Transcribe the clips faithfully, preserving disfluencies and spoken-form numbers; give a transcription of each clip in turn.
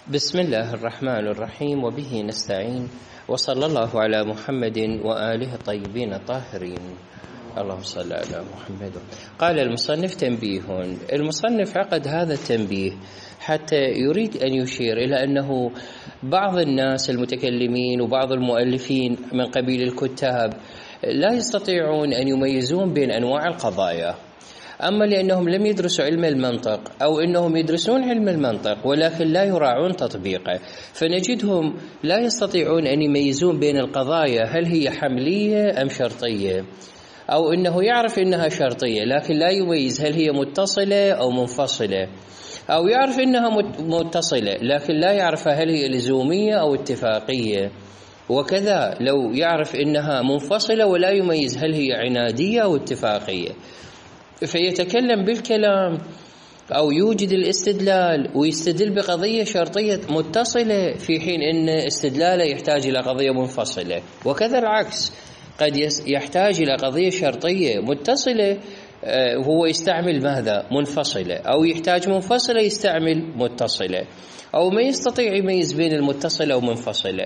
بسم الله الرحمن الرحيم، وبه نستعين، وصلى الله على محمد وآله الطيبين الطاهرين. اللهم صل على محمد. قال المصنف: تنبيه. المصنف عقد هذا التنبيه حتى يريد أن يشير إلى أنه بعض الناس المتكلمين وبعض المؤلفين من قبيل الكتاب لا يستطيعون أن يميزون بين أنواع القضايا، أما لأنهم لم يدرسوا علم المنطق أو أنهم يدرسون علم المنطق ولكن لا يراعون تطبيقه، فنجدهم لا يستطيعون أن يميزون بين القضايا هل هي حملية أم شرطية، أو أنه يعرف أنها شرطية لكن لا يميز هل هي متصلة أو منفصلة، أو يعرف أنها متصلة لكن لا يعرف هل هي لزومية أو اتفاقية، وكذا لو يعرف أنها منفصلة ولا يميز هل هي عنادية أو اتفاقية، فيتكلم بالكلام أو يوجد الاستدلال ويستدل بقضية شرطية متصلة في حين أن استدلاله يحتاج إلى قضية منفصلة، وكذا العكس قد يحتاج إلى قضية شرطية متصلة هو يستعمل ماذا؟ منفصلة، أو يحتاج منفصلة يستعمل متصلة، أو ما يستطيع يميز بين المتصلة ومنفصلة.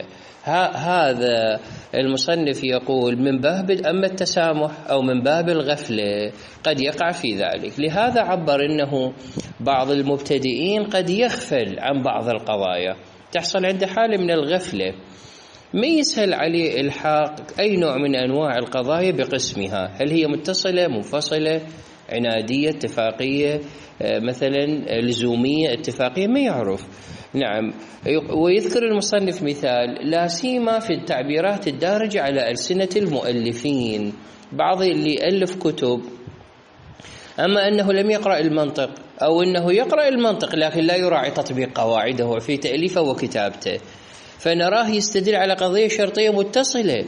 هذا المصنف يقول من باب أما التسامح أو من باب الغفلة قد يقع في ذلك، لهذا عبر أنه بعض المبتدئين قد يغفل عن بعض القضايا، تحصل عنده حالة من الغفلة، ما يسهل عليه إلحاق أي نوع من أنواع القضايا بقسمها، هل هي متصلة منفصلة عنادية اتفاقية مثلا لزومية اتفاقية، ما يعرف. نعم، ويذكر المصنف مثال لا سيما في التعبيرات الدارجة على ألسنة المؤلفين، بعض اللي يألف كتب أما أنه لم يقرأ المنطق أو أنه يقرأ المنطق لكن لا يراعي تطبيق قواعده في تأليفه وكتابته، فنراه يستدل على قضية شرطية متصلة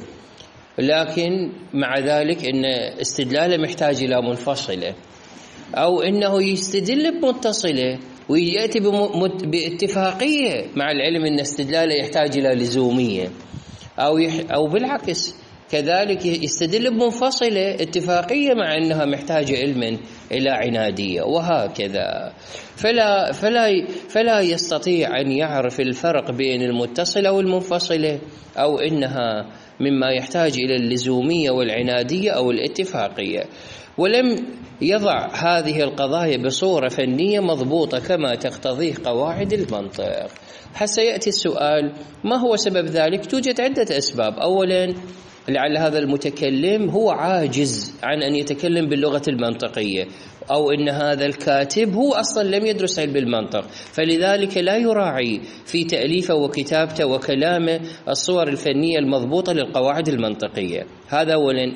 لكن مع ذلك أن استدلاله محتاج إلى منفصلة، أو أنه يستدل بمتصلة ويأتي باتفاقية مع العلم أن استدلاله يحتاج إلى لزومية، أو, يح أو بالعكس كذلك يستدل بمنفصلة اتفاقية مع أنها محتاجة علما إلى عنادية، وهكذا. فلا, فلا, فلا يستطيع أن يعرف الفرق بين المتصلة والمنفصلة، أو أنها مما يحتاج إلى اللزومية والعنادية أو الاتفاقية، ولم يضع هذه القضايا بصورة فنية مضبوطة كما تقتضيه قواعد المنطق. حتى يأتي السؤال: ما هو سبب ذلك؟ توجد عدة أسباب. أولا، لعل هذا المتكلم هو عاجز عن أن يتكلم باللغة المنطقية، أو أن هذا الكاتب هو أصلا لم يدرس علم المنطق، فلذلك لا يراعي في تأليفه وكتابته وكلامه الصور الفنية المضبوطة للقواعد المنطقية. هذا أولا.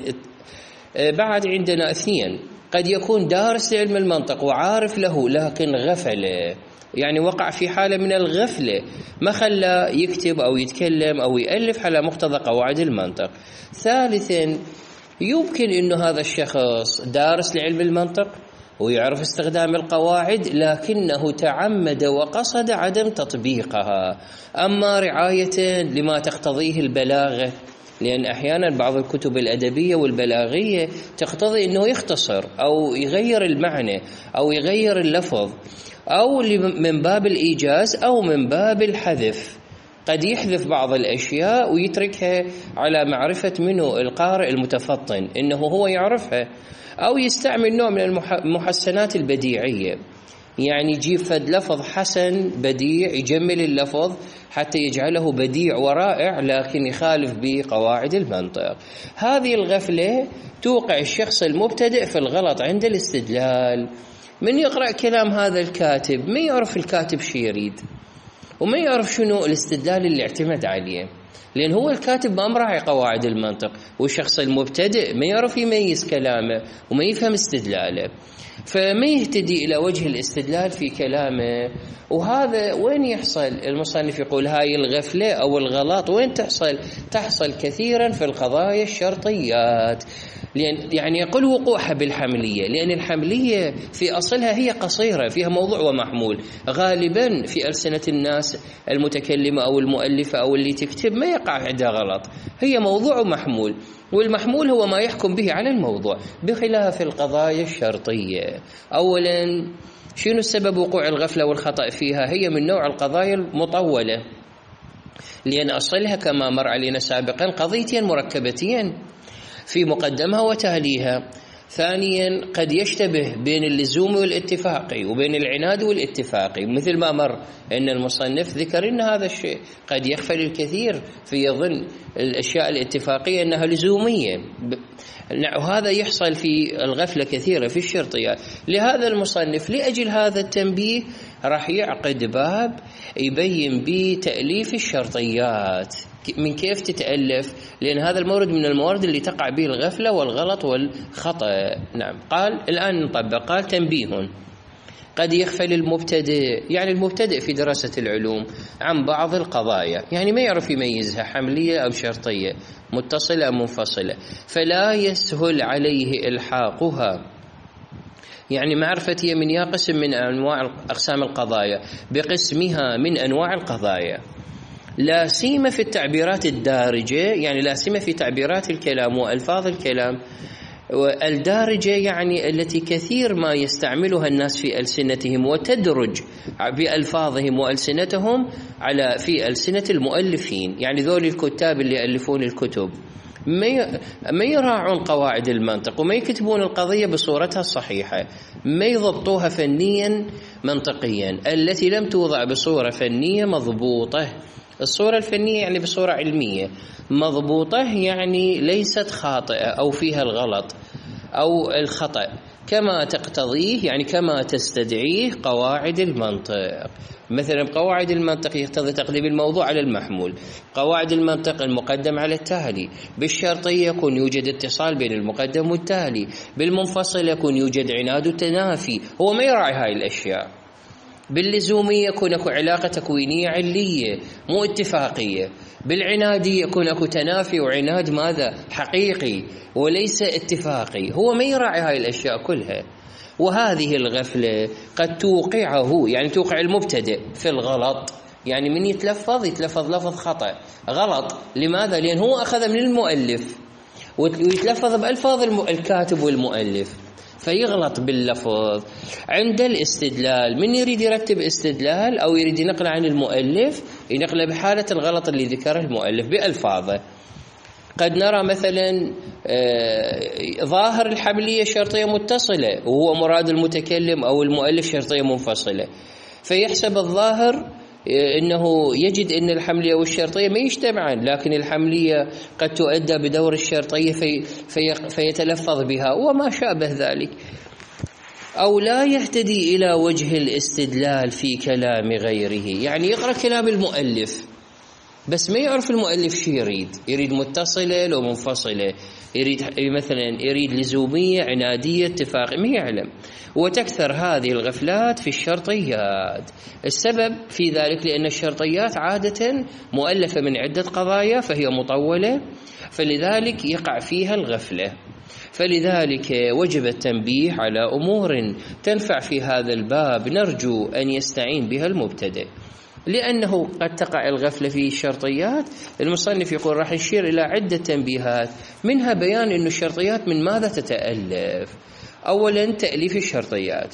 بعد عندنا اثنين، قد يكون دارس لعلم المنطق وعارف له لكن غفل، يعني وقع في حالة من الغفلة ما خلى يكتب أو يتكلم أو يألف على مقتضى قواعد المنطق. ثالثا، يمكن أن هذا الشخص دارس لعلم المنطق ويعرف استخدام القواعد لكنه تعمد وقصد عدم تطبيقها، أما رعاية لما تقتضيه البلاغة، لأن أحيانا بعض الكتب الأدبية والبلاغية تقتضي أنه يختصر أو يغير المعنى أو يغير اللفظ، أو من باب الإيجاز أو من باب الحذف، قد يحذف بعض الأشياء ويتركها على معرفة منه القارئ المتفطن إنه هو يعرفها، أو يستعمل نوع من المحسنات البديعية، يعني يجيب فد لفظ حسن بديع يجمل اللفظ حتى يجعله بديع ورائع لكن يخالف بقواعد المنطق. هذه الغفلة توقع الشخص المبتدئ في الغلط عند الاستدلال. من يقرأ كلام هذا الكاتب ما يعرف الكاتب شو يريد، وما يعرف شنو الاستدلال اللي اعتمد عليه، لأن هو الكاتب ما مراعي قواعد المنطق، والشخص المبتدئ ما يعرف يميز كلامه وما يفهم استدلاله، فما يهتدي إلى وجه الاستدلال في كلامه. وهذا وين يحصل؟ المصنف يقول هاي الغفلة أو الغلط وين تحصل؟ تحصل كثيرا في القضايا الشرطيات، لأن يعني يقول وقوعها بالحملية، لأن الحملية في أصلها هي قصيرة، فيها موضوع ومحمول، غالبا في ألسنة الناس المتكلمة أو المؤلفة أو اللي تكتب ما يقع عندها غلط، هي موضوع ومحمول، والمحمول هو ما يحكم به على الموضوع، بخلاف القضايا الشرطية. أولا، شنو السبب وقوع الغفلة والخطأ فيها؟ هي من نوع القضايا المطولة، لأن أصلها كما مر علينا سابقا قضيتين مركبتين في مقدمها وتاليها. ثانيا قد يشتبه بين اللزوم والاتفاقي وبين العناد والاتفاقي، مثل ما مر أن المصنف ذكر أن هذا الشيء قد يغفل الكثير في يظن الأشياء الاتفاقية أنها لزومية، وهذا يحصل في الغفلة كثيرة في الشرطيات. لهذا المصنف لأجل هذا التنبيه راح يعقد باب يبين بتأليف الشرطيات، من كيف تتألف، لأن هذا المورد من الموارد اللي تقع به الغفلة والغلط والخطأ. نعم. قال الآن نطبق. قال تنبيه قد يغفل المبتدئ، يعني المبتدئ في دراسة العلوم، عن بعض القضايا، يعني ما يعرف يميزها حملية أو شرطية، متصلة أو منفصلة، فلا يسهل عليه إلحاقها، يعني معرفتها من يا قسم من أنواع أقسام القضايا بقسمها من أنواع القضايا، لا سيما في التعبيرات الدارجة، يعني لا سيما في تعبيرات الكلام وألفاظ الكلام الدارجة، يعني التي كثير ما يستعملها الناس في ألسنتهم وتدرج بألفاظهم وألسنتهم على في ألسنة المؤلفين، يعني ذول الكتاب اللي يألفون الكتب ما يراعون قواعد المنطق وما يكتبون القضية بصورتها الصحيحة، ما يضبطوها فنيا منطقيا، التي لم توضع بصورة فنية مضبوطة. الصورة الفنية يعني بصورة علمية مضبوطة، يعني ليست خاطئة أو فيها الغلط أو الخطأ كما تقتضيه، يعني كما تستدعيه قواعد المنطق. مثلا قواعد المنطق يقتضي تقديم الموضوع على المحمول، قواعد المنطق المقدم على التالي، بالشرطية يكون يوجد اتصال بين المقدم والتالي، بالمنفصل يكون يوجد عناد وتنافي، هو ما يراعي هاي الأشياء. باللزومية يكون اكو علاقة تكوينية علية مو اتفاقية، بالعنادية يكون اكو تنافي وعناد ماذا حقيقي وليس اتفاقي، هو ما يراعي هاي الأشياء كلها. وهذه الغفلة قد توقعه، يعني توقع المبتدئ في الغلط، يعني من يتلفظ يتلفظ لفظ خطأ غلط. لماذا؟ لأن هو أخذ من المؤلف ويتلفظ بألفاظ الكاتب والمؤلف، فيغلط باللفظ. عند الاستدلال من يريد يرتب استدلال أو يريد ينقل عن المؤلف ينقله بحالة الغلط اللي ذكره المؤلف بألفاظه. قد نرى مثلا ظاهر الحملية شرطية متصلة وهو مراد المتكلم أو المؤلف شرطية منفصلة، فيحسب الظاهر إنه يجد أن الحملية والشرطية ما يجتمعان، لكن الحملية قد تؤدى بدور الشرطية في في فيتلفظ بها وما شابه ذلك. أو لا يهتدي إلى وجه الاستدلال في كلام غيره، يعني يقرأ كلام المؤلف بس ما يعرف المؤلف شو يريد، يريد متصلة لو منفصلة، يريد مثلا يريد لزومية عنادية اتفاقية، ما يعلم. وتكثر هذه الغفلات في الشرطيات. السبب في ذلك لأن الشرطيات عادة مؤلفة من عدة قضايا فهي مطولة، فلذلك يقع فيها الغفلة. فلذلك وجب التنبيه على أمور تنفع في هذا الباب نرجو أن يستعين بها المبتدئ، لأنه قد تقع الغفلة في الشرطيات. المصنف يقول راح يشير إلى عدة تنبيهات، منها بيان أن الشرطيات من ماذا تتألف. أولا تأليف الشرطيات،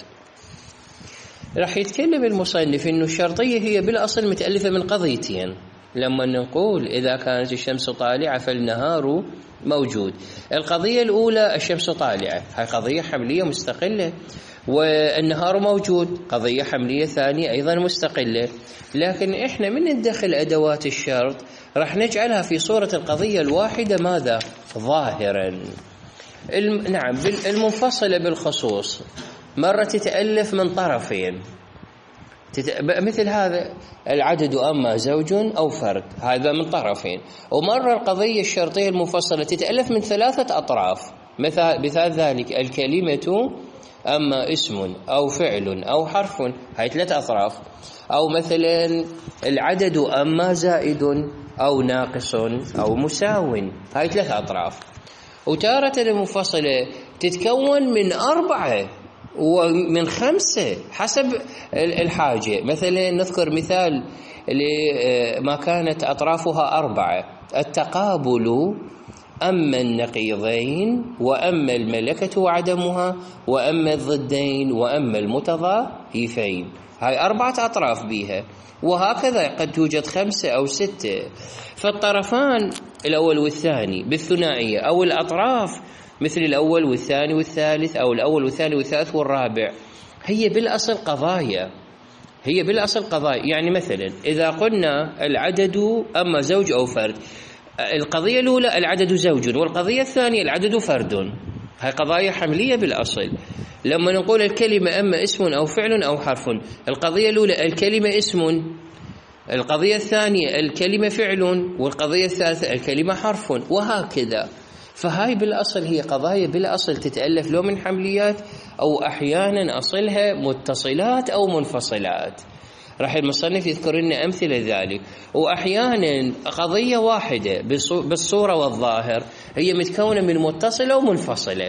راح يتكلم المصنف أن الشرطية هي بالأصل متألفة من قضيتين. لما نقول إذا كانت الشمس طالعة فالنهار موجود، القضية الأولى الشمس طالعة، هاي قضية حملية مستقلة، والنهار موجود قضية حملية ثانية أيضا مستقلة. لكن إحنا من ندخل أدوات الشرط راح نجعلها في صورة القضية الواحدة ماذا؟ ظاهرا. الم... نعم المنفصلة بالخصوص مرة تتألف من طرفين، تت... مثل هذا العدد أما زوج أو فرد، هذا من طرفين. ومرة القضية الشرطية المفصلة تتألف من ثلاثة أطراف، مثال مثال ذلك الكلمة أما اسم أو فعل أو حرف، هاي ثلاث أطراف. أو مثلا العدد أما زائد أو ناقص أو مساو، هاي ثلاث أطراف. وتارة المفصلة تتكون من أربعة ومن خمسة حسب الحاجة. مثلا نذكر مثال لما كانت أطرافها أربعة: التقابل أما النقيضين وأما الملكة وعدمها وأما الضدين وأما المتضايفين. هاي أربعة أطراف بيها، وهكذا قد توجد خمسة أو ستة. فالطرفان الأول والثاني بالثنائية أو الأطراف مثل الأول والثاني والثالث أو الأول والثاني والثالث والرابع هي بالأصل قضايا، هي بالأصل قضايا. يعني مثلا إذا قلنا العدد أما زوج أو فرد، القضية الأولى العدد زوج والقضية الثانية العدد فرد، هاي قضايا حملية بالأصل. لما نقول الكلمة أما اسم أو فعل أو حرف، القضية الأولى الكلمة اسم، القضية الثانية الكلمة فعل، والقضية الثالثة الكلمة حرف، وهكذا. فهاي بالأصل هي قضايا بالأصل تتألف لو من حمليات أو أحيانا أصلها متصلات أو منفصلات. راح المصنف يذكر لنا أمثلة ذلك. وأحيانا قضية واحدة بالصورة والظاهر هي متكونة من متصلة ومنفصلة.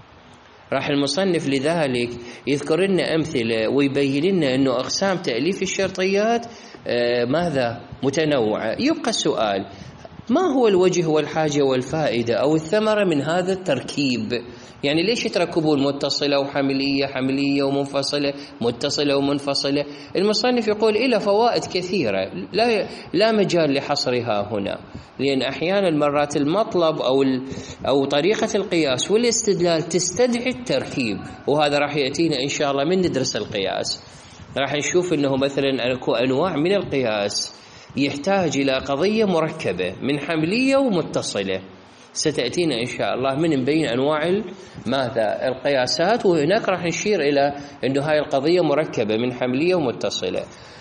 راح المصنف لذلك يذكر لنا أمثلة ويبين لنا أنه أقسام تأليف الشرطيات آه ماذا متنوعة. يبقى السؤال: ما هو الوجه والحاجة والفائدة أو الثمرة من هذا التركيب؟ يعني ليش يتركبون متصلة وحملية، حملية ومنفصلة، متصلة ومنفصلة؟ المصنف يقول إلى فوائد كثيرة لا لا مجال لحصرها هنا، لأن أحيانا مرات المطلب أو أو طريقة القياس والاستدلال تستدعي التركيب، وهذا راح يأتينا إن شاء الله من ندرس القياس. راح نشوف أنه مثلا أنواع من القياس يحتاج إلى قضية مركبة من حملية ومتصلة، ستأتينا إن شاء الله من نبين أنواع ماذا القياسات، وهناك راح نشير إلى أنه هاي القضية مركبة من حملية ومتصلة.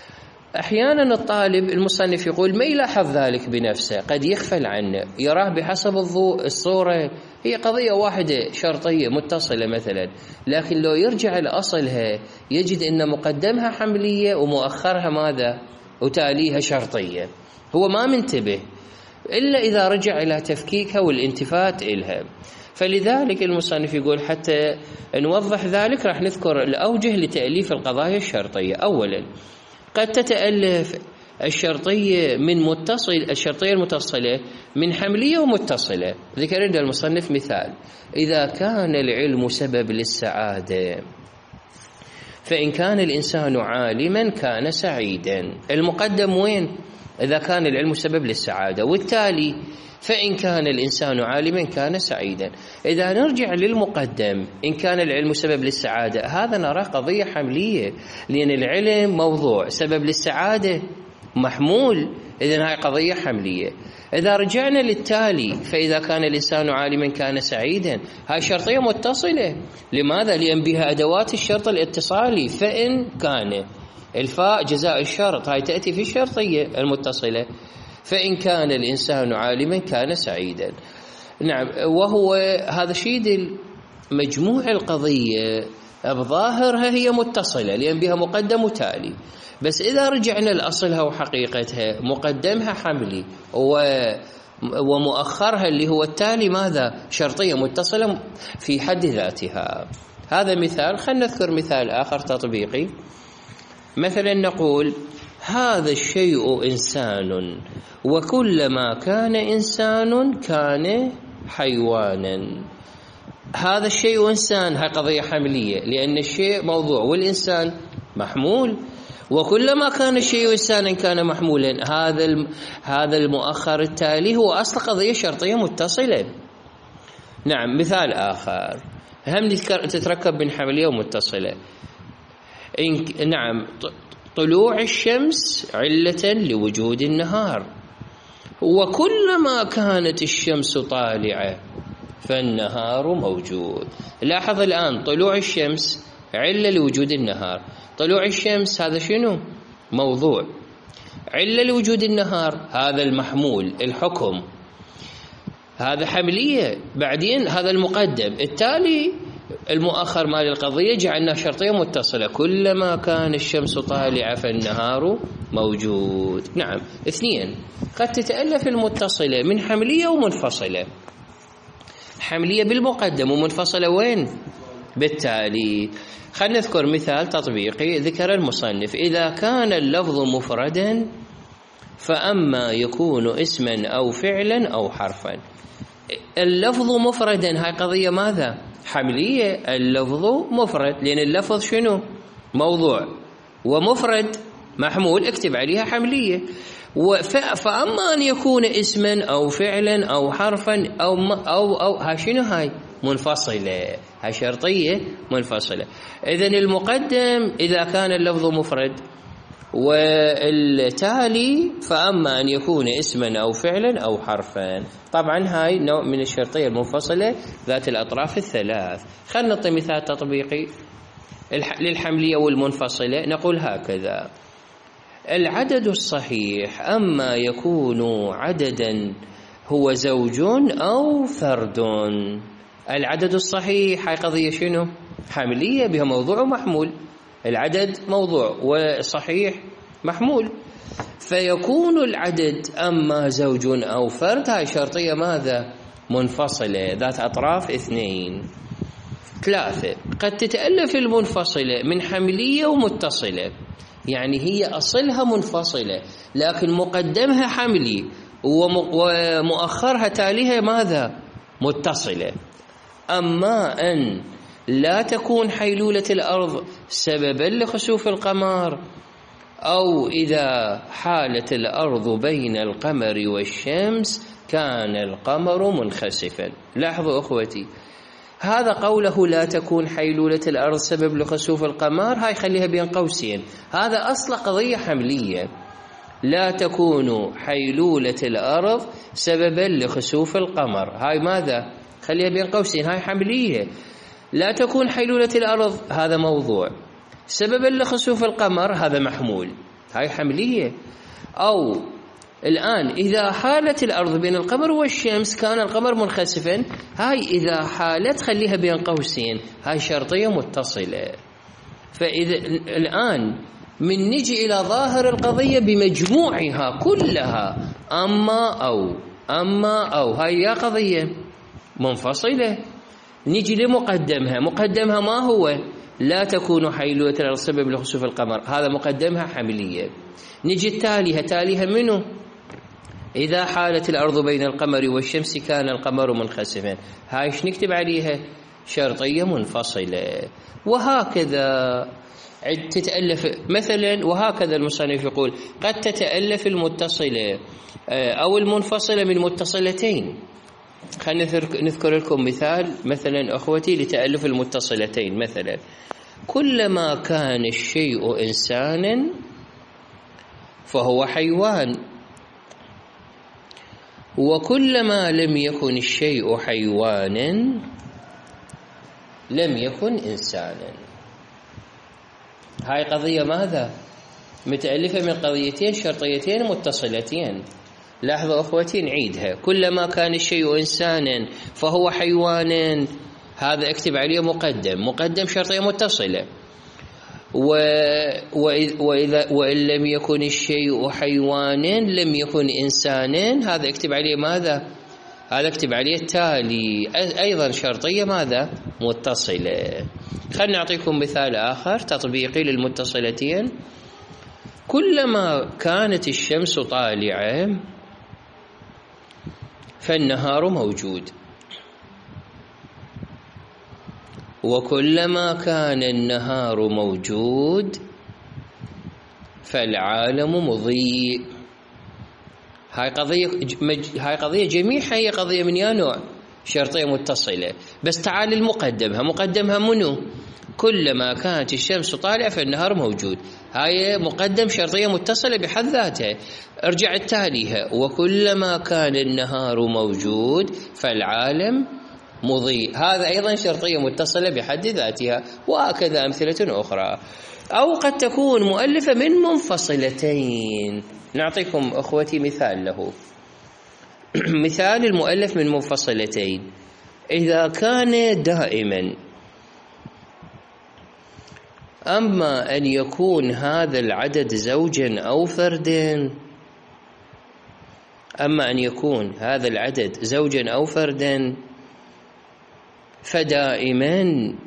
أحيانا الطالب المصنف يقول ما يلاحظ ذلك بنفسه، قد يغفل عنه، يراه بحسب الضوء الصورة هي قضية واحدة شرطية متصلة مثلا، لكن لو يرجع لأصلها يجد أن مقدمها حملية ومؤخرها ماذا وتاليها شرطية. هو ما منتبه إلا إذا رجع إلى تفكيكها والانتفات إلها. فلذلك المصنف يقول حتى نوضح ذلك راح نذكر الأوجه لتأليف القضايا الشرطية. أولا قد تتألف الشرطية من متصل، الشرطية المتصلة من حملية ومتصلة. ذكر عند المصنف مثال: إذا كان العلم سبب للسعادة فإن كان الإنسان عالما كان سعيدا. المقدم وين؟ إذا كان العلم سبب للسعادة، والتالي فإن كان الإنسان عالما كان سعيدا. إذا نرجع للمقدم إن كان العلم سبب للسعادة، هذا نراه قضية حملية، لأن العلم موضوع، سبب للسعادة محمول، إذن هاي قضية حملية. إذا رجعنا للتالي فإذا كان الإنسان عالما كان سعيدا، هاي شرطية متصلة. لماذا؟ لأن بها أدوات الشرط الاتصالي، فإن كان الفاء جزاء الشرط، هاي تأتي في الشرطية المتصلة. فإن كان الإنسان عالما كان سعيدا. نعم، وهو هذا شيء مجموع القضية بظاهرها هي متصلة لأن بها مقدم وتالي، بس إذا رجعنا لأصلها وحقيقتها مقدمها حملي ومؤخرها اللي هو التالي ماذا شرطية متصلة في حد ذاتها. هذا مثال. خلينا نذكر مثال آخر تطبيقي. مثلا نقول هذا الشيء إنسان وكلما كان إنسان كان حيوانا. هذا الشيء إنسان، هاي قضية حملية لأن الشيء موضوع والإنسان محمول، وكلما كان الشيء إنسانا كان محمولا. هذا هذا المؤخر التالي هو أصل قضية شرطية متصلة. نعم، مثال آخر هم تتركب من حملية ومتصلة. نعم، طلوع الشمس علة لوجود النهار، وكلما كانت الشمس طالعة فالنهار موجود. لاحظ الآن طلوع الشمس علة لوجود النهار. طلوع الشمس هذا شنو؟ موضوع. علة لوجود النهار هذا المحمول الحكم، هذا حملية. بعدين هذا المقدم، التالي المؤخر مال القضية جعلنا شرطية متصلة. كلما كان الشمس طالعة فالنهار موجود. نعم. اثنين، قد تتألف المتصلة من حملية ومنفصلة. حملية بالمقدم ومنفصلة وين؟ بالتالي. خلينا نذكر مثال تطبيقي. ذكر المصنف إذا كان اللفظ مفردا فأما يكون اسما أو فعلا أو حرفا. اللفظ مفردا، هاي قضية ماذا؟ حملية. اللفظ مفرد لأن اللفظ شنو؟ موضوع، ومفرد محمول اكتب عليها حملية. فأما أن يكون اسما أو فعلا أو حرفا أو أو أو ها شنو؟ هاي منفصلة، هاي شرطية منفصلة. إذن المقدم إذا كان اللفظ مفرد، والتالي فأما أن يكون اسما أو فعلا أو حرفا. طبعا هاي نوع من الشرطية المنفصلة ذات الأطراف الثلاث. خلنا نعطي مثال تطبيقي للحملية والمنفصلة. نقول هكذا: العدد الصحيح أما يكون عددا هو زوج أو فرد. العدد الصحيح هاي قضية شنو؟ حملية بها موضوع ومحمول. العدد موضوع وصحيح محمول، فيكون العدد أما زوج أو فرد. هاي شرطية ماذا؟ منفصلة ذات أطراف اثنين. ثلاثة، قد تتألف المنفصلة من حملية ومتصلة، يعني هي أصلها منفصلة لكن مقدمها حملي ومؤخرها تاليها ماذا؟ متصلة. أما أن لا تكون حيلولة الأرض سببا لخسوف القمر، أو إذا حالت الأرض بين القمر والشمس كان القمر منخسفا. لاحظوا أخوتي، هذا قوله لا تكون حيلولة الأرض سبب لخسوف القمر، هاي خليها بين قوسين، هذا أصل قضية حملية. لا تكون حيلولة الأرض سببا لخسوف القمر، هاي ماذا؟ خليها بين قوسين، هاي حملية. لا تكون حيلولة الأرض هذا موضوع، سببا لخسوف القمر هذا محمول، هاي حملية. أو الآن إذا حالت الأرض بين القمر والشمس كان القمر منخسفا، هاي إذا حالت خليها بين قوسين، هاي شرطية متصلة. فإذا الآن من نجي إلى ظاهر القضية بمجموعها كلها، أما أو أما أو هاي يا قضية منفصلة. نجي لمقدمها، مقدمها ما هو؟ لا تكون حيلولة الأرض سبب لخسوف القمر، هذا مقدمها حملية. نجي التاليها، تاليها منه؟ إذا حالت الأرض بين القمر والشمس كان القمر منخسفا، هاي ايش نكتب عليها؟ شرطية منفصلة. وهكذا تتألف مثلا، وهكذا المصنف يقول قد تتألف المتصلة أو المنفصلة من متصلتين. خلينا نذكر لكم مثال مثلا أخوتي لتألف المتصلتين. مثلا كلما كان الشيء إنسانا فهو حيوان، وكلما لم يكن الشيء حيوانا لم يكن إنسانا. هاي قضية ماذا؟ متألفة من قضيتين شرطيتين متصلتين. لاحظوا أخوتي نعيدها: كلما كان الشيء إنسانا فهو حيوانا، هذا اكتب عليه مقدم، مقدم شرطية متصلة. و... وإذا وإن لم يكن الشيء حيوانا لم يكن إنسانا، هذا اكتب عليه ماذا؟ هذا اكتب عليه التالي، أيضا شرطية ماذا؟ متصلة. خلنا نعطيكم مثال آخر تطبيقي للمتصلتين. كلما كانت الشمس طالعة فالنهار موجود، وكلما كان النهار موجود فالعالم مضيء. هاي قضية هاي قضية جميعها هي قضية من يا نوع؟ شرطية متصلة. بس تعال المقدمها، مقدمها منو؟ كلما كانت الشمس طالعة فالنهار موجود، هاي مقدم شرطية متصلة بحد ذاتها. ارجع التاليها: وكلما كان النهار موجود فالعالم مضيء، هذا أيضا شرطية متصلة بحد ذاتها. وهكذا أمثلة أخرى. أو قد تكون مؤلفة من منفصلتين. نعطيكم أخوتي مثال له. مثال المؤلف من منفصلتين: إذا كان دائما، أما أن يكون هذا العدد زوجا أو فردا، أما أن يكون هذا العدد زوجا أو فردا فدائما.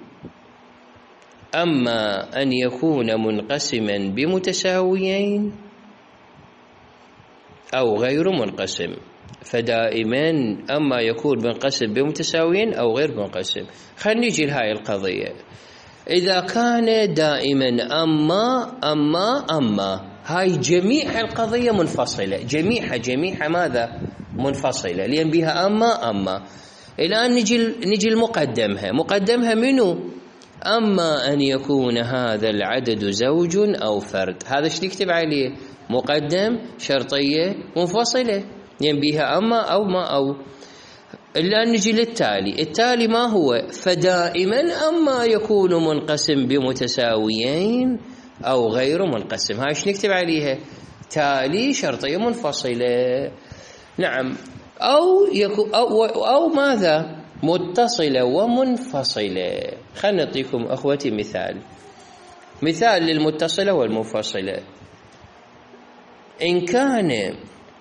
أما أن يكون منقسما بمتساويين أو غير منقسم. فدائما أما يكون منقسم بمتساويين أو غير منقسم. خلينا نيجي لهاي القضية. إذا كان دائما أما أما أما هاي جميع القضية منفصلة، جميعها جميعها ماذا؟ منفصلة، لأن بها أما أما. الآن نجي نجي المقدمها. مقدمها منو؟ أما أن يكون هذا العدد زوج أو فرد. هذا ايش نكتب عليه؟ مقدم شرطية منفصلة، لأن بها أما أو ما أو. الآن نجي للتالي. التالي ما هو؟ فدائما أما يكون منقسم بمتساويين أو غير منقسم. هاي ايش نكتب عليها؟ تالي شرطية منفصلة. نعم. أو يكون أو, أو ماذا؟ متصلة ومنفصلة. خلنا نعطيكم أخوتي مثال. مثال للمتصلة والمنفصلة. إن كان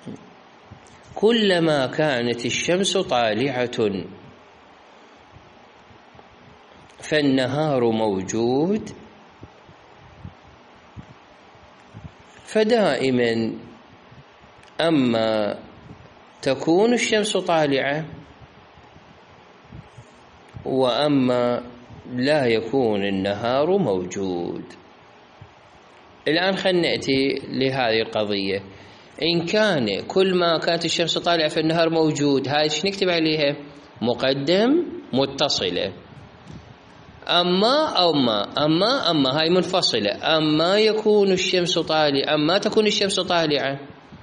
كلما كانت الشمس طالعة فالنهار موجود، فدائما أما تكون الشمس طالعة وأما لا يكون النهار موجود. الآن خلنا نأتي لهذه القضية. إن كان كل ما كانت الشمس طالعة فالنهار موجود، هاي ايش نكتب عليها؟ مقدم متصلة. أما أو ما أما أما هاي منفصلة. أما يكون الشمس طالعة أما تكون الشمس طالعة،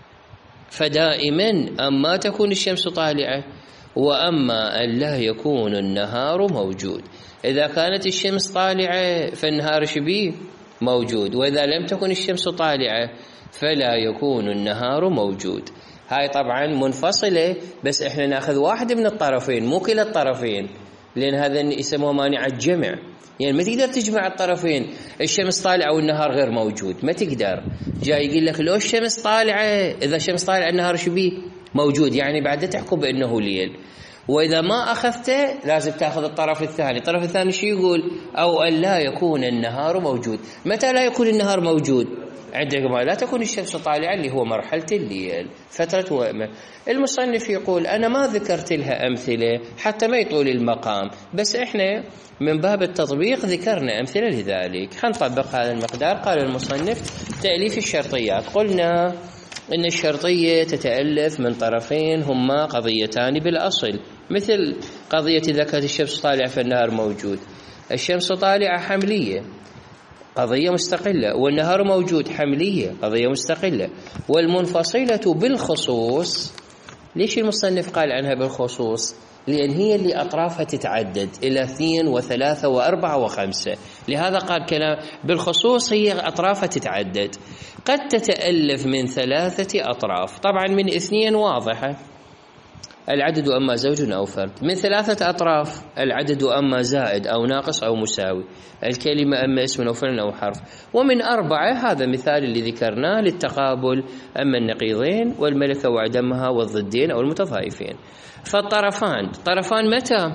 فدائما أما تكون الشمس طالعة وأما أن لا يكون النهار موجود. إذا كانت الشمس طالعة فالنهار شبيه موجود، وإذا لم تكن الشمس طالعة فلا يكون النهار موجود. هاي طبعا منفصلة، بس احنا ناخذ واحد من الطرفين مو كلا الطرفين، لأن هذا يسموه مانع الجمع. يعني ما تقدر تجمع الطرفين، الشمس طالعة والنهار غير موجود، ما تقدر. جاي يقول لك لو الشمس طالعة، إذا الشمس طالعة النهار شبيه موجود، يعني بعد تحكم بأنه ليل. وإذا ما أخذته لازم تأخذ الطرف الثاني. الطرف الثاني شو يقول؟ أو أن لا يكون النهار موجود. متى لا يكون النهار موجود؟ عندما لا تكون الشمس طالعة، اللي هو مرحلة الليل، فترة وئمة. المصنف يقول أنا ما ذكرت لها أمثلة حتى ما يطول المقام، بس إحنا من باب التطبيق ذكرنا أمثلة لذلك. خنطبق هذا المقدار. قال المصنف تأليف الشرطيات. قلنا إن الشرطية تتألف من طرفين هما قضيتان بالأصل، مثل قضية إذا كانت الشمس طالعة فالنهار موجود. الشمس طالعة حملية، قضية مستقلة، والنهار موجود حملية، قضية مستقلة. والمنفصلة بالخصوص، ليش المصنف قال عنها بالخصوص؟ لأن هي اللي أطرافها تتعدد إلى اثنين وثلاثة وأربعة وخمسة، لهذا قال كلام بالخصوص. هي أطرافها تتعدد، قد تتألف من ثلاثة أطراف. طبعا من اثنين واضحة، العدد أما زوج أو فرد. من ثلاثة أطراف، العدد أما زائد أو ناقص أو مساوي، الكلمة أما اسم أو فعل أو حرف. ومن أربعة، هذا مثال اللي ذكرناه للتقابل، أما النقيضين والملكة وعدمها والضدين أو المتضايفين. فالطرفان طرفان متى؟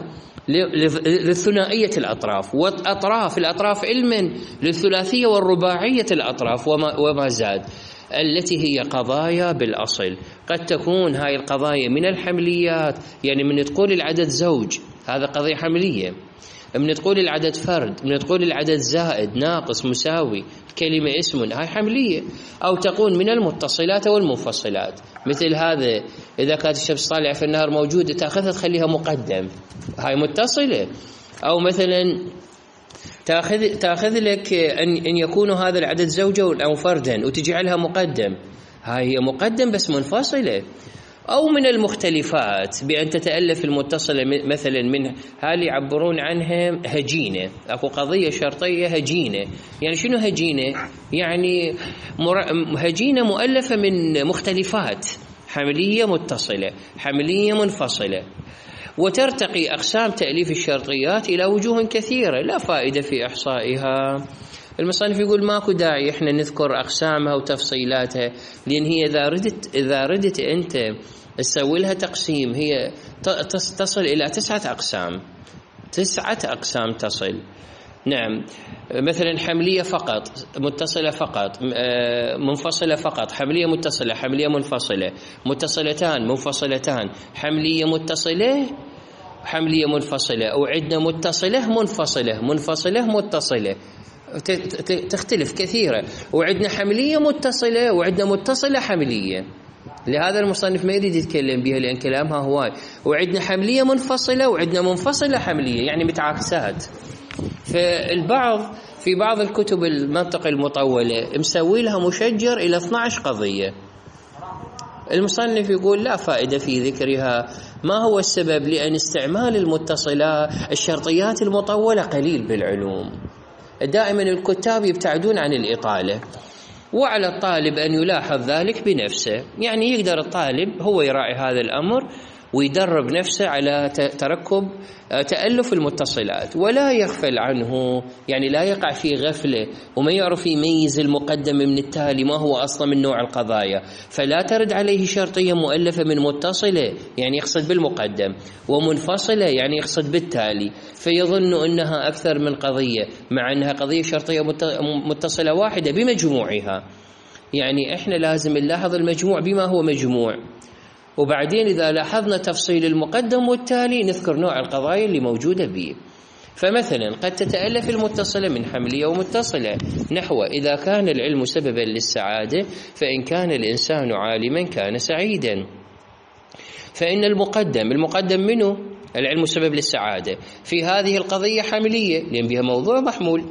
للثنائية الأطراف، والأطراف الأطراف علما للثلاثية والرباعية الأطراف وما, وما زاد، التي هي قضايا بالأصل. قد تكون هاي القضايا من الحمليات، يعني من تقول العدد زوج هذا قضية حملية، من تقول العدد فرد، من تقول العدد زائد ناقص مساوي، كلمة اسم، هاي حملية. أو تكون من المتصلات والمنفصلات، مثل هذا إذا كانت الشمس طالعة في النهار موجودة تأخذها تخليها مقدم، هاي متصلة. أو مثلا تأخذ تأخذ لك أن أن يكون هذا العدد زوجا أو فردا وتجعلها مقدم، هاي هي مقدم بس منفصلة. أو من المختلفات بأن تتألف المتصلة، مثلا من هالي يعبرون عنها هجينة. أكو قضية شرطية هجينة، يعني شنو هجينة؟ يعني هجينة مؤلفة من مختلفات، حملية متصلة، حملية منفصلة. وترتقي أقسام تأليف الشرطيات إلى وجوه كثيرة لا فائدة في إحصائها. المصنف يقول ماكو داعي إحنا نذكر أقسامها وتفصيلاتها، لأن هي إذا ردت إذا ردت أنت تسوي لها تقسيم هي تصل إلى تسعة أقسام، تسعة أقسام تصل. نعم، مثلا حملية فقط، متصلة فقط، منفصلة فقط، حملية متصلة، حملية منفصلة، متصلتان منفصلتان، حملية متصلة، حملية منفصلة، أو عندنا متصلة منفصلة، منفصلة متصلة، تختلف كثيرة، وعندنا حملية متصلة وعندنا متصلة حملية. لهذا المصنف ما يريد يتكلم بها لأن كلامها هواي. وعندنا حملية منفصلة وعندنا منفصلة حملية، يعني متعاكسات. فالبعض في بعض الكتب المنطق المطولة مسوي لها مشجر إلى اثنتي عشرة قضية. المصنف يقول لا فائدة في ذكرها. ما هو السبب؟ لأن استعمال المتصلات الشرطيات المطولة قليل بالعلوم. دائما الكتاب يبتعدون عن الإطالة، وعلى الطالب أن يلاحظ ذلك بنفسه. يعني يقدر الطالب هو يراعي هذا الأمر ويدرب نفسه على تركب تألف المتصلات، ولا يغفل عنه، يعني لا يقع في غفلة وما يعرف يميز المقدم من التالي ما هو أصلا من نوع القضايا. فلا ترد عليه شرطية مؤلفة من متصلة يعني يقصد بالمقدم، ومنفصلة يعني يقصد بالتالي، فيظن أنها أكثر من قضية مع أنها قضية شرطية متصلة واحدة بمجموعها. يعني إحنا لازم نلاحظ المجموع بما هو مجموع، وبعدين إذا لاحظنا تفصيل المقدم والتالي نذكر نوع القضايا اللي موجودة به. فمثلا قد تتألف المتصلة من حملية ومتصلة، نحو إذا كان العلم سببا للسعادة فإن كان الإنسان عالما كان سعيدا. فإن المقدم المقدم منه العلم سبب للسعادة، في هذه القضية حملية لأن بها موضوع محمول،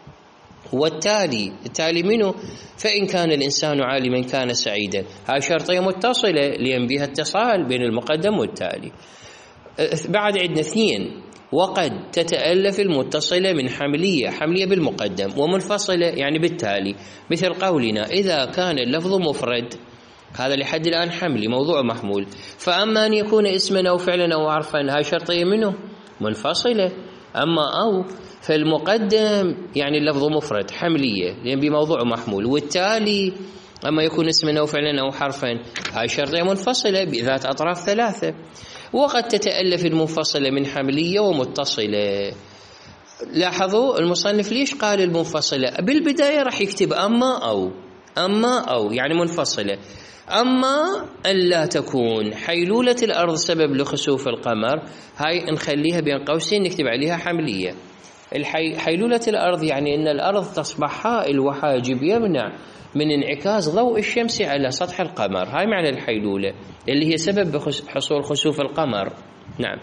والتالي التالي منه فإن كان الإنسان عالما كان سعيدا. هاي شرطية متصلة لأن بها اتصال بين المقدم والتالي. بعد عندنا اثنين، وقد تتألف المتصلة من حملية، حملية بالمقدم، ومنفصلة يعني بالتالي، مثل قولنا إذا كان اللفظ مفرد، هذا لحد الآن حملي موضوع محمول، فأما أن يكون اسما أو فعلا أو عرفا هاي شرطية منه منفصلة. أما أو فالمقدم يعني اللفظ مفرد حملية لأن بموضوع محمول، والتالي أما يكون اسما أو فعلا أو حرفا هاي شرطية منفصلة بذات أطراف ثلاثة. وقد تتألف المنفصلة من حملية ومتصلة. لاحظوا المصنف ليش قال المنفصلة؟ بالبداية راح يكتب أما أو، أما أو يعني منفصلة. أما أن لا تكون حيلولة الأرض سبب لخسوف القمر، هاي نخليها بين قوسين نكتب عليها حملية. حيلولة الأرض يعني أن الأرض تصبح حائل وحاجب يمنع من انعكاس ضوء الشمس على سطح القمر، هاي معنى الحيلولة اللي هي سبب حصول خسوف القمر. نعم.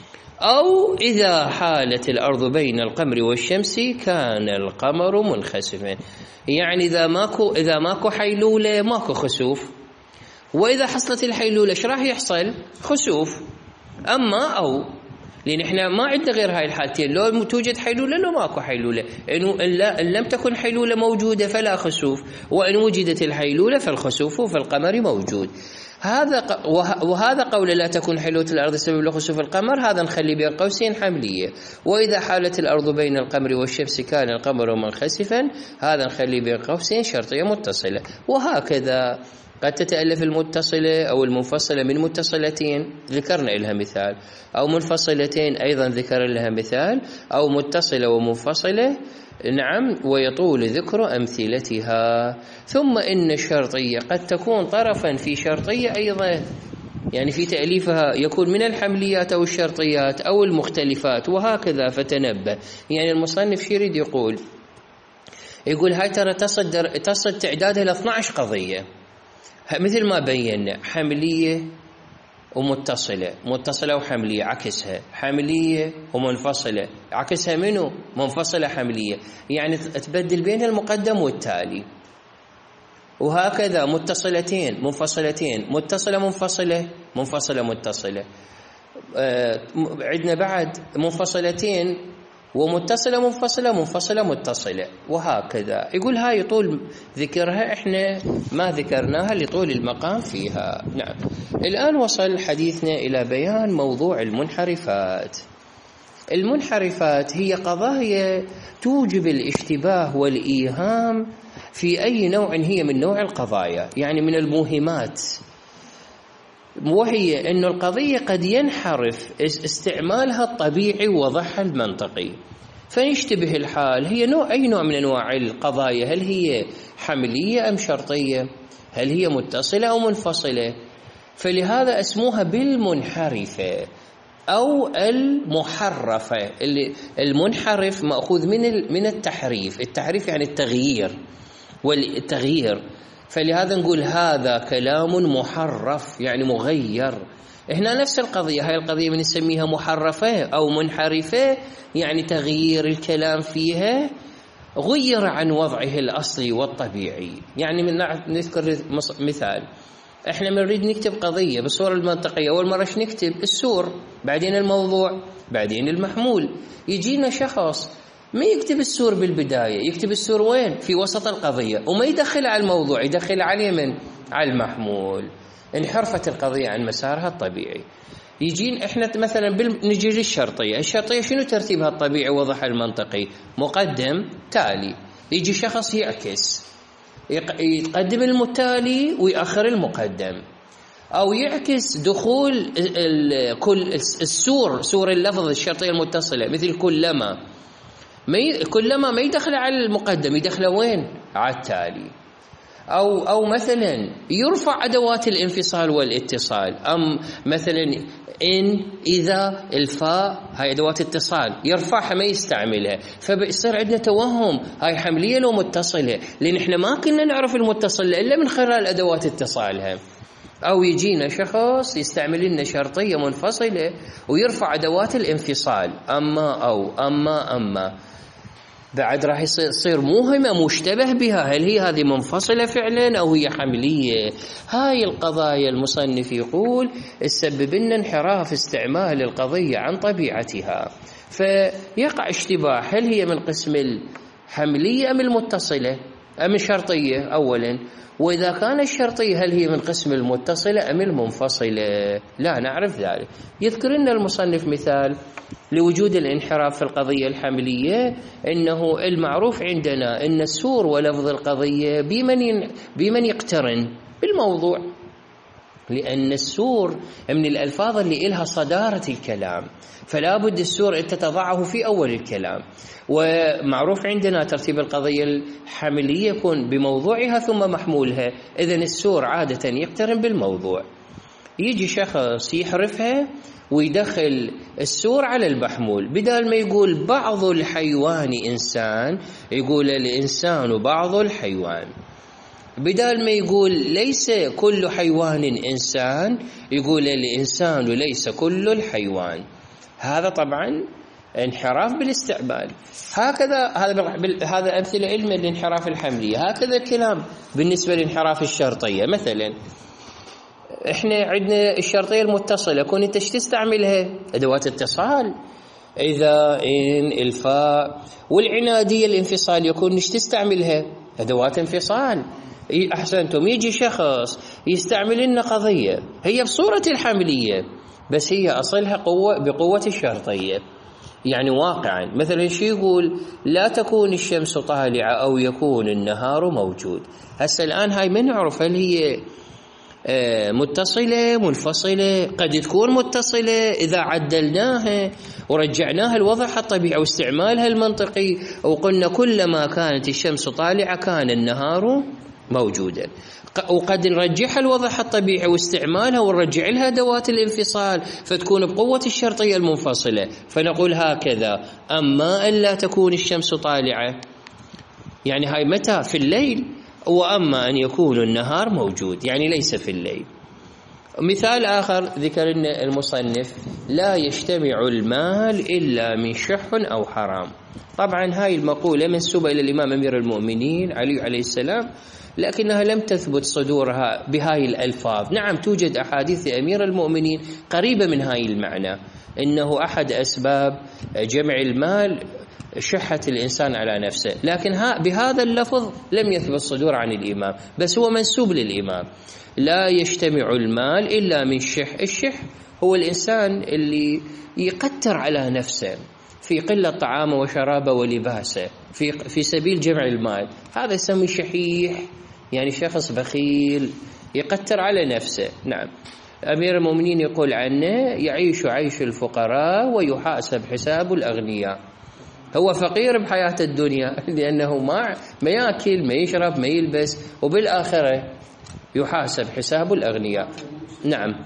أو إذا حالت الأرض بين القمر والشمس كان القمر منخسفا، يعني إذا ماكو إذا ماكو حيلولة ماكو خسوف، وإذا حصلت الحيلولة ايش راح يحصل؟ خسوف. أما أو لأن إحنا ما عندنا غير هاي الحالتين، لو توجد حيلولة لو ماكو حيلولة، إنه إن لم تكن حيلولة موجودة فلا خسوف، وإن وجدت الحيلولة فالخسوف في القمر موجود. هذا وهذا قول لا تكون حيلولة الأرض سبب لخسوف القمر، هذا نخلي بين قوسين حملية. وإذا حالت الأرض بين القمر والشمس كان القمر منخسفا، هذا نخلي بين قوسين شرطية متصلة. وهكذا قد تتألف المتصلة أو المنفصلة من متصلتين ذكرنا لها مثال، أو منفصلتين أيضا ذكر لها مثال، أو متصلة ومنفصلة. نعم، ويطول ذكر أمثلتها. ثم إن الشرطية قد تكون طرفا في شرطية أيضا، يعني في تأليفها يكون من الحمليات أو الشرطيات أو المختلفات، وهكذا. فتنبه، يعني المصنف شو يريد يقول؟ يقول هاي ترى تصدر تصل تعدادها ل اثنتي عشرة قضية مثل ما بينا، حملية ومتصلة، متصلة وحملية عكسها، حملية ومنفصلة عكسها منه منفصلة حملية، يعني تبدل بين المقدم والتالي. وهكذا متصلتين منفصلتين، متصلة منفصلة منفصلة متصلة. آه عندنا بعد منفصلتين ومتصلة منفصلة منفصلة متصلة، وهكذا. يقول هاي طول ذكرها احنا ما ذكرناها لطول المقام فيها. نعم. الآن وصل حديثنا إلى بيان موضوع المنحرفات. المنحرفات هي قضايا توجب الاشتباه والإيهام في أي نوع هي من نوع القضايا، يعني من الموهمات، وهي أن القضية قد ينحرف استعمالها الطبيعي ووضعها المنطقي. فيشتبه الحال، هي نوع أي نوع من أنواع القضايا؟ هل هي حملية أم شرطية؟ هل هي متصلة أو منفصلة؟ فلهذا اسموها بالمنحرفة أو المحرفة. المنحرف مأخوذ من من التحريف، التحريف يعني التغيير والتغيير، فلهذا نقول هذا كلام محرف يعني مغير. هنا نفس القضية، هاي القضية من نسميها محرفة أو منحرفة، يعني تغيير الكلام فيها غير عن وضعه الأصلي والطبيعي. يعني من نذكر مثال، احنا بنريد نكتب قضية بالصورة المنطقية، أول مرة نكتب السور، بعدين الموضوع، بعدين المحمول. يجينا شخص ما يكتب السور بالبداية، يكتب السور وين؟ في وسط القضية، وما يدخل على الموضوع، يدخل على من؟ على المحمول. انحرفت القضية عن مسارها الطبيعي. يجين احنا مثلا نجي للشرطية، الشرطية شنو ترتيبها الطبيعي ووضعها المنطقي؟ مقدم تالي. يجي شخص يعكس، يقدم المتالي ويأخر المقدم، أو يعكس دخول كل السور، سور اللفظ الشرطية المتصلة، مثل كلما ما كلما ما يدخل على المقدم، يدخل وين؟ على التالي. أو أو مثلا يرفع أدوات الانفصال والاتصال، أم مثلا إن إذا الفاء هاي أدوات اتصال يرفعها ما يستعملها، فبيصير عندنا توهم هاي حملية لو متصلة، لأن إحنا ما كنا نعرف المتصلة إلا من خلال أدوات اتصالها. أو يجينا شخص يستعمل لنا شرطية منفصلة ويرفع أدوات الانفصال، أما أو أما أما بعد راح يصير موهمة مشتبه بها، هل هي هذه منفصلة فعلا أو هي حملية؟ هاي القضايا المصنف يقول تسبب لنا انحراف استعمال القضية عن طبيعتها، فيقع اشتباه هل هي من قسم الحملية أم المتصلة أم الشرطية أولا، وإذا كان الشرطية هل هي من قسم المتصلة أم المنفصلة؟ لا نعرف ذلك. يذكر لنا المصنف مثال لوجود الانحراف في القضية الحملية، إنه المعروف عندنا أن السور ولفظ القضية بمن بمن يقترن بالموضوع، لأن السور من الألفاظ اللي إلها صدارة الكلام، فلا بد السور أن تضعه في أول الكلام. ومعروف عندنا ترتيب القضية الحملية يكون بموضوعها ثم محمولها، إذن السور عادة يقترن بالموضوع. يجي شخص يحرفها ويدخل السور على المحمول، بدل ما يقول بعض الحيوان إنسان يقول الإنسان بعض الحيوان، بدل ما يقول ليس كل حيوان إنسان يقول الإنسان ليس كل الحيوان. هذا طبعا انحراف بالاستعمال. هكذا هذا هذا أمثلة علمية للانحراف الحملية. هكذا الكلام بالنسبة للانحراف الشرطية. مثلا احنا عندنا الشرطية المتصلة، كون انت ايش تستعملها؟ ادوات اتصال، اذا ان الفاء. والعنادية الانفصال يكون ايش تستعملها؟ ادوات انفصال. احسنتم. يجي شخص يستعمل لنا قضية هي بصورة الحملية بس هي اصلها قوة بقوة الشرطية، يعني واقعا مثلا شي يقول لا تكون الشمس طالعة او يكون النهار موجود. هسه الان هاي ما نعرف هل هي متصلة منفصلة، قد تكون متصلة إذا عدلناها ورجعناها لوضعها الطبيعي واستعمالها المنطقي وقلنا كلما كانت الشمس طالعة كان النهار موجودا، وقد نرجعها لوضعها الطبيعي واستعمالها ونرجع لها أدوات الانفصال فتكون بقوة الشرطية المنفصلة، فنقول هكذا أما أن لا تكون الشمس طالعة يعني هاي متى؟ في الليل، وأما أن يكون النهار موجود يعني ليس في الليل. مثال آخر ذكر المصنف لا يجتمع المال إلا من شح أو حرام. طبعا هاي المقولة منسوبة إلى الإمام أمير المؤمنين علي عليه السلام، لكنها لم تثبت صدورها بهاي الألفاظ. نعم توجد أحاديث أمير المؤمنين قريبة من هاي المعنى، إنه أحد أسباب جمع المال شحة الإنسان على نفسه، لكن ها بهذا اللفظ لم يثبت صدور عن الإمام، بس هو منسوب للإمام. لا يجتمع المال إلا من شح. الشح هو الإنسان اللي يقتر على نفسه في قلة طعامه وشرابه ولباسه في في سبيل جمع المال، هذا يسمى شحيح، يعني شخص بخيل يقتر على نفسه. نعم أمير المؤمنين يقول عنه يعيش عيش الفقراء ويحاسب حساب الأغنياء، هو فقير بحياة الدنيا لأنه ما ما يأكل ما يشرب ما يلبس، وبالآخرة يحاسب حساب الأغنياء. نعم.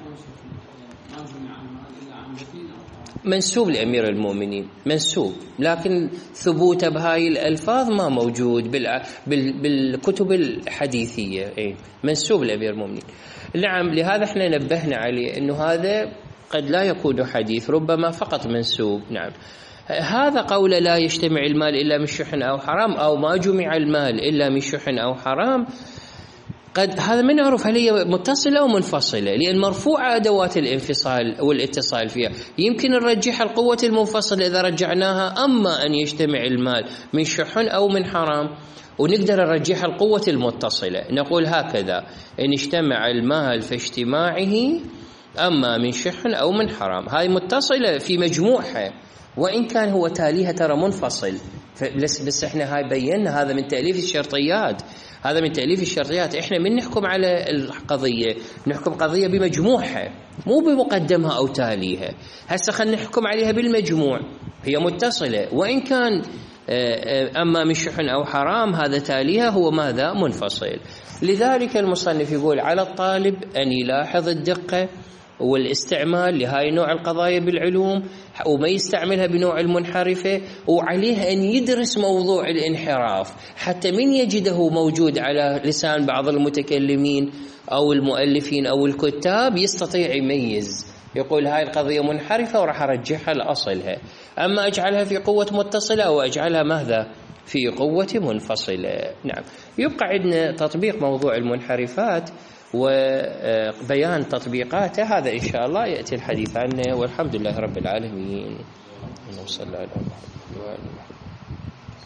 منسوب لأمير المؤمنين، منسوب، لكن ثبوته بهاي الألفاظ ما موجود بالكتب الحديثية. إيه منسوب لأمير المؤمنين. نعم، لهذا احنا نبهنا عليه أنه هذا قد لا يكون حديث، ربما فقط منسوب. نعم. هذا قول لا يجتمع المال إلا من شح أو حرام، أو ما جمع المال إلا من شح أو حرام، قد هذا ما نعرف هل هي متصلة أو منفصلة، لأن مرفوعة أدوات الانفصال والاتصال فيها. يمكن نرجح القوة المنفصلة إذا رجعناها، أما أن يجتمع المال من شح أو من حرام، ونقدر نرجح القوة المتصلة نقول هكذا: إن اجتمع المال فاجتماعه أما من شح أو من حرام. هاي متصلة في مجموعها، وإن كان هو تاليها ترى منفصل. بس, بس احنا هاي بينا هذا من تأليف الشرطيات، هذا من تأليف الشرطيات. احنا من نحكم على القضية نحكم قضية بمجموعها، مو بمقدمها أو تاليها. هسه خلينا نحكم عليها بالمجموع، هي متصلة، وإن كان أما من شح أو حرام هذا تاليها هو ماذا؟ منفصل. لذلك المصنف يقول على الطالب أن يلاحظ الدقة والاستعمال لهاي نوع القضايا بالعلوم، وما يستعملها بنوع المنحرفة، وعليه أن يدرس موضوع الانحراف حتى من يجده موجود على لسان بعض المتكلمين أو المؤلفين أو الكتاب يستطيع يميز، يقول هاي القضية منحرفة وراح أرجحها لأصلها، أما أجعلها في قوة متصلة أو أجعلها ماذا؟ في قوة منفصلة. نعم. يبقى عندنا تطبيق موضوع المنحرفات وبيان تطبيقاته، هذا إن شاء الله يأتي الحديث عنه، والحمد لله رب العالمين. اللهم صل على محمد وعلى آله.